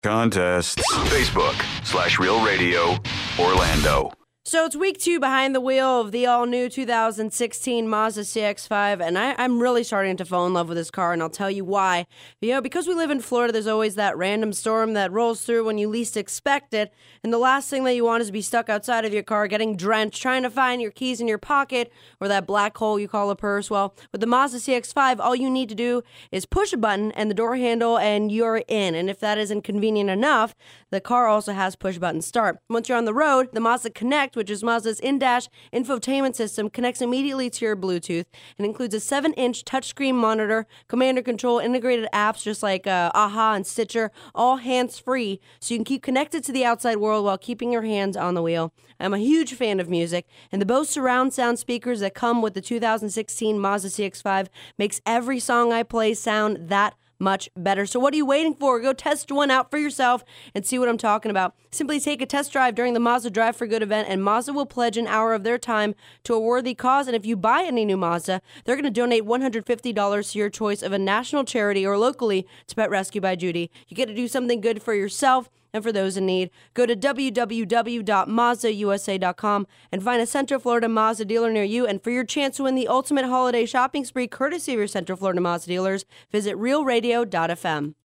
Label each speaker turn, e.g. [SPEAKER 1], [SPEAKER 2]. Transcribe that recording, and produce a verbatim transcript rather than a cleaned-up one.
[SPEAKER 1] Contests. Facebook slash Real Radio Orlando.
[SPEAKER 2] So it's week two behind the wheel of the all-new two thousand sixteen Mazda C X five, and I, I'm really starting to fall in love with this car, and I'll tell you why. You know, because we live in Florida, there's always that random storm that rolls through when you least expect it, and the last thing that you want is to be stuck outside of your car getting drenched, trying to find your keys in your pocket, or that black hole you call a purse. Well, with the Mazda C X five, all you need to do is push a button and the door handle, and you're in. And if that isn't convenient enough, the car also has push-button start. Once you're on the road, the Mazda Connect, which is Mazda's in-dash infotainment system, connects immediately to your Bluetooth and includes a seven-inch touchscreen monitor, commander control, integrated apps just like uh, AHA and Stitcher, all hands-free, so you can keep connected to the outside world while keeping your hands on the wheel. I'm a huge fan of music, and the Bose surround sound speakers that come with the two thousand sixteen Mazda C X five makes every song I play sound that much better. So what are you waiting for? Go test one out for yourself and see what I'm talking about. Simply take a test drive during the Mazda Drive for Good event, and Mazda will pledge an hour of their time to a worthy cause. And if you buy any new Mazda, they're going to donate one hundred fifty dollars to your choice of a national charity or locally to Pet Rescue by Judy. You get to do something good for yourself and for those in need. Go to w w w dot mazda u s a dot com and find a Central Florida Mazda dealer near you. And for your chance to win the ultimate holiday shopping spree courtesy of your Central Florida Mazda dealers, visit real radio dot f m.